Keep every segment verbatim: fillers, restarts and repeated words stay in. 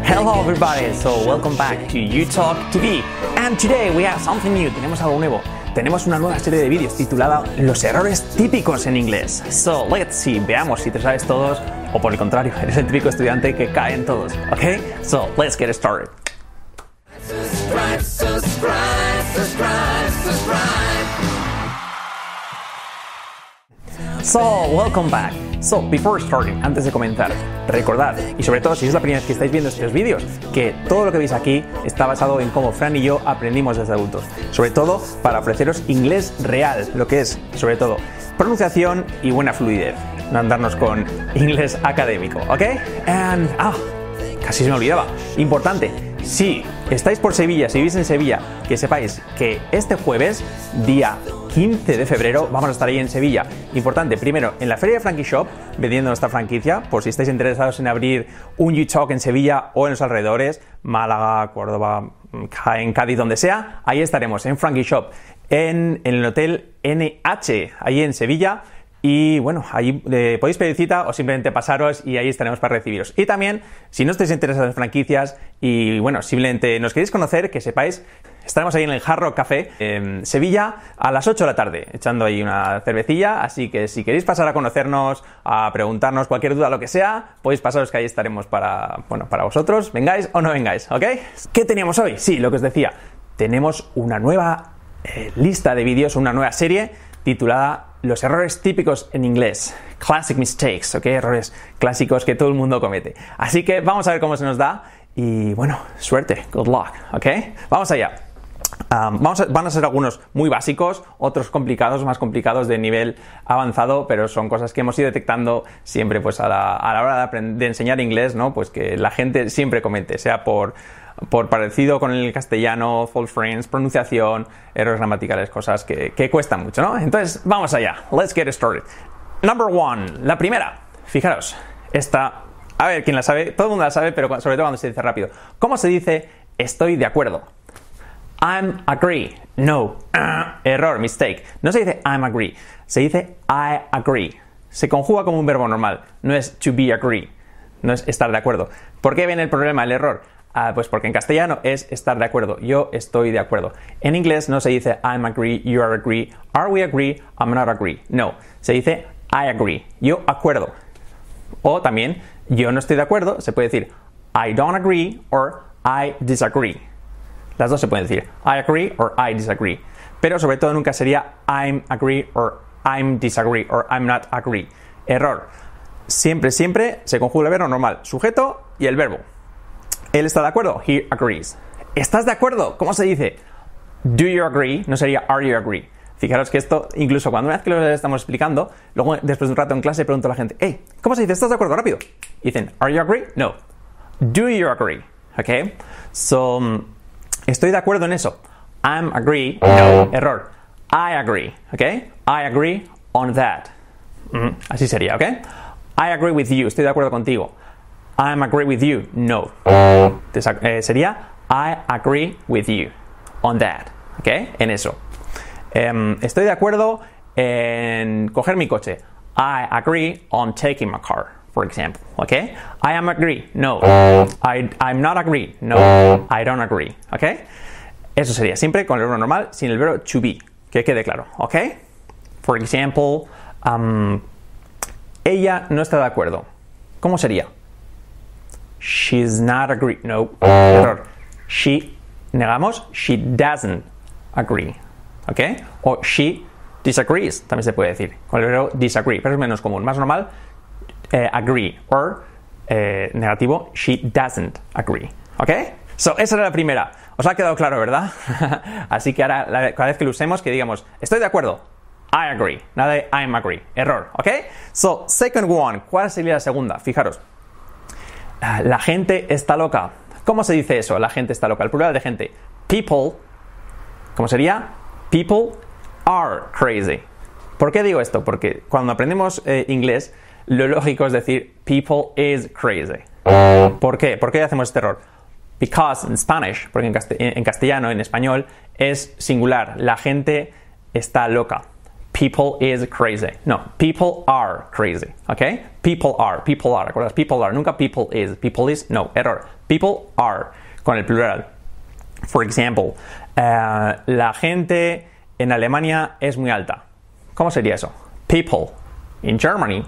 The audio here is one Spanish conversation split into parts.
Hello everybody, so welcome back to UTalk T V, and today we have something new. Tenemos algo nuevo. Tenemos una nueva serie de vídeos titulada Los errores típicos en inglés. So let's see, veamos si te sabes todos o por el contrario, eres el típico estudiante que cae en todos. Okay, so let's get started. Subscribe, subscribe, subscribe, subscribe. So, welcome back. So, before starting, antes de comenzar, recordad, y sobre todo si es la primera vez que estáis viendo estos vídeos, que todo lo que veis aquí está basado en cómo Fran y yo aprendimos desde adultos. Sobre todo para ofreceros inglés real, lo que es, sobre todo, pronunciación y buena fluidez. No andarnos con inglés académico, ¿ok? And, ah, casi se me olvidaba. Importante, si estáis por Sevilla, si vivís en Sevilla, que sepáis que este jueves, día quince de febrero, vamos a estar ahí en Sevilla. Importante, primero, en la Feria de Frankie Shop, vendiendo nuestra franquicia, por si estáis interesados en abrir un UTalk en Sevilla o en los alrededores, Málaga, Córdoba, en Cádiz, donde sea, ahí estaremos, en Frankie Shop, en, en el Hotel N H, ahí en Sevilla. Y bueno, ahí eh, podéis pedir cita o simplemente pasaros y ahí estaremos para recibiros. Y también, si no estáis interesados en franquicias y bueno, simplemente nos queréis conocer, que sepáis, estaremos ahí en el Hard Rock Café en Sevilla a las ocho de la tarde, echando ahí una cervecilla. Así que si queréis pasar a conocernos, a preguntarnos cualquier duda, lo que sea, podéis pasaros que ahí estaremos para, bueno, para vosotros, vengáis o no vengáis, ¿ok? ¿Qué teníamos hoy? Sí, lo que os decía, tenemos una nueva eh, lista de vídeos, una nueva serie titulada Los errores típicos en inglés, Classic Mistakes, ¿ok? Errores clásicos que todo el mundo comete. Así que vamos a ver cómo se nos da y bueno, suerte, good luck, ¿ok? Vamos allá. Um, vamos a, van a ser algunos muy básicos, otros complicados, más complicados de nivel avanzado, pero son cosas que hemos ido detectando siempre pues a la, a la hora de, aprender, de enseñar inglés, ¿no? Pues que la gente siempre comete, sea por por parecido con el castellano, false friends, pronunciación, errores gramaticales, cosas que, que cuestan mucho, ¿no? Entonces, vamos allá. Let's get started. Number one, la primera. Fijaros, esta, a ver, ¿quién la sabe? Todo el mundo la sabe, pero sobre todo cuando se dice rápido. ¿Cómo se dice estoy de acuerdo? I'm agree. No. Uh, error, mistake. No se dice I'm agree. Se dice I agree. Se conjuga como un verbo normal. No es to be agree. No es estar de acuerdo. ¿Por qué viene el problema, el error? Uh, pues porque en castellano es estar de acuerdo. Yo estoy de acuerdo. En inglés no se dice I'm agree, you are agree, are we agree, I'm not agree. No. Se dice I agree. Yo acuerdo. O también yo no estoy de acuerdo. Se puede decir I don't agree or I disagree. Las dos se pueden decir I agree or I disagree. Pero sobre todo nunca sería I'm agree or I'm disagree or I'm not agree. Error. Siempre, siempre se conjuga el verbo normal. Sujeto y el verbo. Él está de acuerdo. He agrees. ¿Estás de acuerdo? ¿Cómo se dice? Do you agree? No sería are you agree. Fijaros que esto, incluso cuando una vez que lo estamos explicando, luego después de un rato en clase pregunto a la gente, hey, ¿cómo se dice? ¿Estás de acuerdo? Rápido. Y dicen, are you agree? No. Do you agree? ¿Ok? So, estoy de acuerdo en eso. I'm agree. No. Error. I agree. ¿Ok? I agree on that. Mm, así sería, ¿ok? I agree with you. Estoy de acuerdo contigo. I'm agree with you. No. Desa- eh, sería I agree with you on that. ¿Ok? En eso. Um, estoy de acuerdo en coger mi coche. I agree on taking my car, for example. ¿Ok? I am agree. No. I, I'm not agree. No. I don't agree. ¿Ok? Eso sería siempre con el verbo normal sin el verbo to be. Que quede claro. ¿Ok? For example, um, ella no está de acuerdo. ¿Cómo sería? She's not agree. No. Error. She, negamos, she doesn't agree. ¿Ok? O she disagrees, también se puede decir. Con el verbo disagree, pero es menos común. Más normal, eh, agree. O eh, negativo, she doesn't agree. ¿Ok? So, esa era la primera. Os ha quedado claro, ¿verdad? Así que ahora, la, cada vez que lo usemos, que digamos, estoy de acuerdo. I agree. Nada de I'm agree. Error. ¿Ok? So, second one. ¿Cuál sería la segunda? Fijaros. La gente está loca. ¿Cómo se dice eso? La gente está loca. El plural de gente. People. ¿Cómo sería? People are crazy. ¿Por qué digo esto? Porque cuando aprendemos eh, inglés, lo lógico es decir people is crazy. ¿Por qué? ¿Por qué hacemos este error? Because in Spanish, porque en, cast- en castellano, en español, es singular. La gente está loca. people is crazy. No, people are crazy. ¿Ok? People are, people are. ¿Recuerdas? People are. Nunca people is. People is, no, error. People are, con el plural. For example, uh, la gente en Alemania es muy alta. ¿Cómo sería eso? People in Germany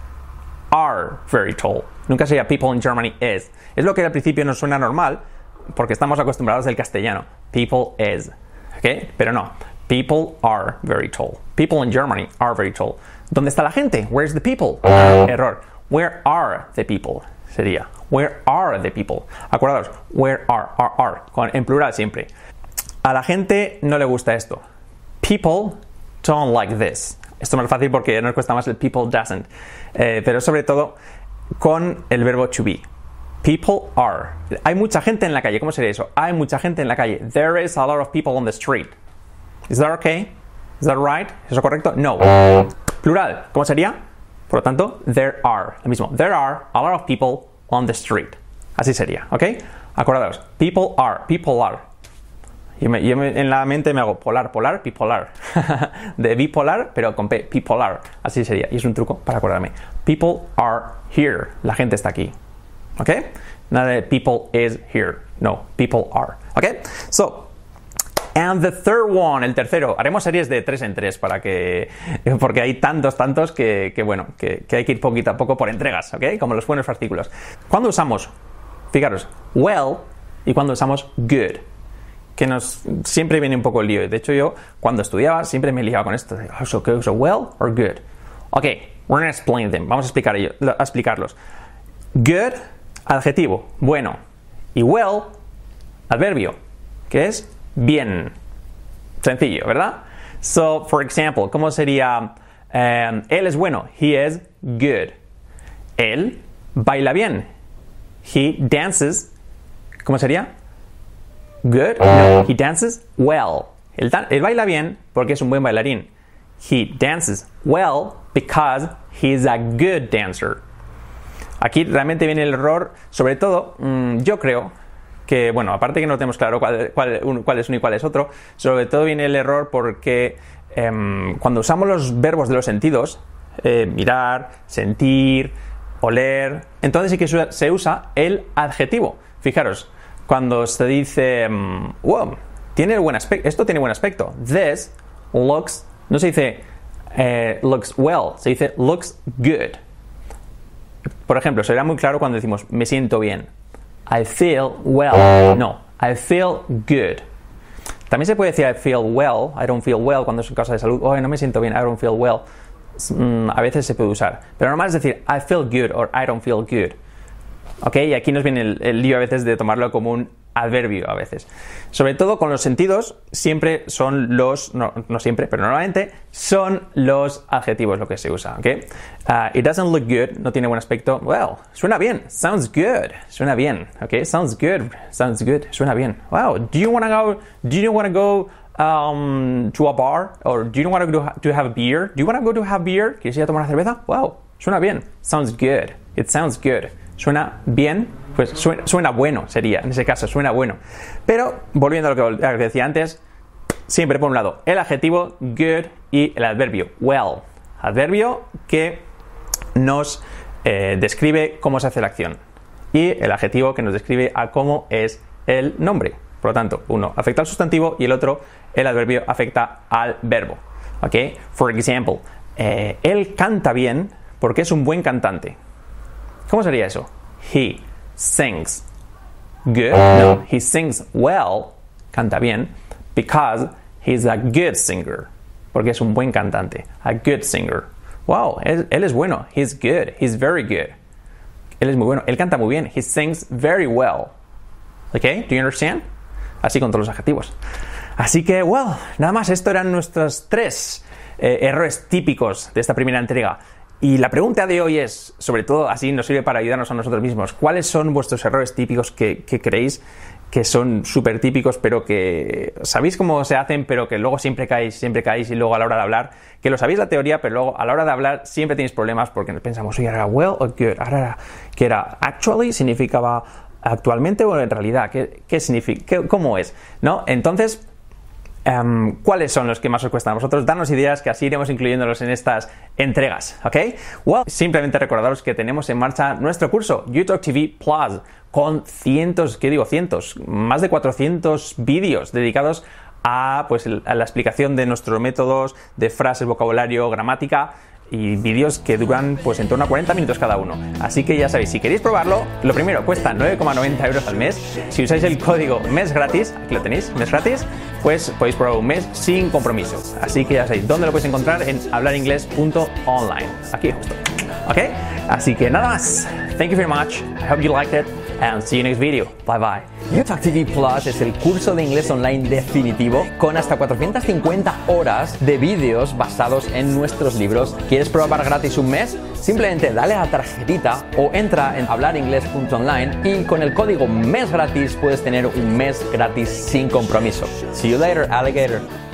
are very tall. Nunca sería people in Germany is. Es lo que al principio nos suena normal porque estamos acostumbrados del castellano. People is. ¿Ok? Pero no. People are very tall. People in Germany are very tall. ¿Dónde está la gente? Where's the people? Error. Where are the people? Sería. Where are the people? Acordaos. Where are, are, are. Con, en plural siempre. A la gente no le gusta esto. People don't like this. Esto es más fácil porque nos cuesta más el people doesn't. Eh, pero sobre todo con el verbo to be. People are. Hay mucha gente en la calle. ¿Cómo sería eso? Hay mucha gente en la calle. There is a lot of people on the street. Is that okay? Is that right? ¿Es eso correcto? No. Plural. ¿Cómo sería? Por lo tanto, there are. Lo mismo. There are a lot of people on the street. Así sería. ¿Ok? Acordaos. People are. People are. Yo, me, yo me, en la mente me hago polar, polar, bipolar. De bipolar, pero con P. Bipolar. Así sería. Y es un truco para acordarme. People are here. La gente está aquí. ¿Ok? Nada de people is here. No. People are. ¿Ok? So, and the third one, el tercero. Haremos series de tres en tres para que, porque hay tantos, tantos que, que bueno, que, que hay que ir poquito a poco por entregas, ¿ok? Como los buenos artículos. ¿Cuándo usamos? Fijaros, well y cuando usamos good. Que nos siempre viene un poco el lío. De hecho, yo cuando estudiaba siempre me liaba con esto. Oh, so, ¿qué uso? Well or good? Ok, we're going to explain them. Vamos a, explicar ello, a explicarlos. Good, adjetivo, bueno. Y well, adverbio, que es bien. Sencillo, ¿verdad? So, for example, ¿cómo sería? Um, él es bueno. He is good. Él baila bien. He dances. ¿Cómo sería? Good? No, he dances well. Él, él baila bien porque es un buen bailarín. He dances well because he's a good dancer. Aquí realmente viene el error, sobre todo, mmm, yo creo que, bueno, aparte que no tenemos claro cuál, cuál, un, cuál es uno y cuál es otro, sobre todo viene el error porque eh, cuando usamos los verbos de los sentidos, eh, mirar, sentir, oler, entonces sí que se usa el adjetivo. Fijaros, cuando se dice, um, wow, tiene buen aspecto, esto tiene buen aspecto. This looks, no se dice eh, looks well, se dice looks good. Por ejemplo, será muy claro cuando decimos me siento bien. I feel well. No, I feel good. También se puede decir I feel well, I don't feel well cuando es un caso de salud. Oh, no me siento bien, I don't feel well. Mm, a veces se puede usar. Pero normal es decir I feel good or I don't feel good. ¿Ok? Y aquí nos viene el, el lío a veces de tomarlo como un adverbio a veces. Sobre todo con los sentidos, siempre son los, no, no siempre, pero normalmente son los adjetivos lo que se usa, ¿ok? Uh, it doesn't look good, no tiene buen aspecto. Well, suena bien, sounds good, suena bien, ¿ok? Sounds good, sounds good, suena bien. Wow, do you want to go, do you want to go um, to a bar? Or do you want to go to have a beer? Do you want to go to have beer? ¿Quieres ir a tomar una cerveza? Wow, suena bien, sounds good, it sounds good. Suena bien, pues suena, suena bueno sería, en ese caso, suena bueno. Pero, volviendo a lo que, a lo que decía antes, siempre por un lado el adjetivo good y el adverbio well. Adverbio que nos eh, describe cómo se hace la acción y el adjetivo que nos describe a cómo es el nombre. Por lo tanto, uno afecta al sustantivo y el otro, el adverbio, afecta al verbo. ¿Ok? For example, eh, él canta bien porque es un buen cantante. ¿Cómo sería eso? He sings good. No, he sings well. Canta bien. Because he's a good singer. Porque es un buen cantante. A good singer. Wow, él, él es bueno. He's good. He's very good. Él es muy bueno. Él canta muy bien. He sings very well. Okay? Do you understand? Así con todos los adjetivos. Así que, well, nada más. Estos eran nuestros tres eh, errores típicos de esta primera entrega. Y la pregunta de hoy es, sobre todo así nos sirve para ayudarnos a nosotros mismos, ¿cuáles son vuestros errores típicos que, que creéis que son súper típicos, pero que sabéis cómo se hacen, pero que luego siempre caéis, siempre caéis y luego a la hora de hablar, que lo sabéis la teoría, pero luego a la hora de hablar siempre tenéis problemas porque pensamos, oye, ¿era well o good? Ahora era, ¿qué era? ¿Actually? ¿Significaba actualmente o en realidad? ¿Qué, qué significa? ¿Qué, ¿Cómo es? ¿No? Entonces, Um, ¿Cuáles son los que más os cuestan a vosotros? Danos ideas que así iremos incluyéndolos en estas entregas, ¿ok? Well, simplemente recordaros que tenemos en marcha nuestro curso YouTalk T V Plus con cientos, ¿qué digo? Cientos, más de cuatrocientos vídeos dedicados a, pues, a la explicación de nuestros métodos, de frases, vocabulario, gramática, y vídeos que duran pues en torno a cuarenta minutos cada uno. Así que ya sabéis, si queréis probarlo, lo primero cuesta nueve coma noventa euros al mes. Si usáis el código mes gratis, aquí lo tenéis, mes gratis, pues podéis probar un mes sin compromiso. Así que ya sabéis dónde lo podéis encontrar, en hablar inglés punto online. Aquí justo. ¿Ok? Así que nada más. Thank you very much. I hope you liked it and see you next video. Bye bye. YouTalk T V Plus es el curso de inglés online definitivo con hasta cuatrocientas cincuenta horas de vídeos basados en nuestros libros. ¿Quieres probar gratis un mes? Simplemente dale a la tarjetita o entra en hablar inglés punto online y con el código mes gratis puedes tener un mes gratis sin compromiso. See you later, alligator.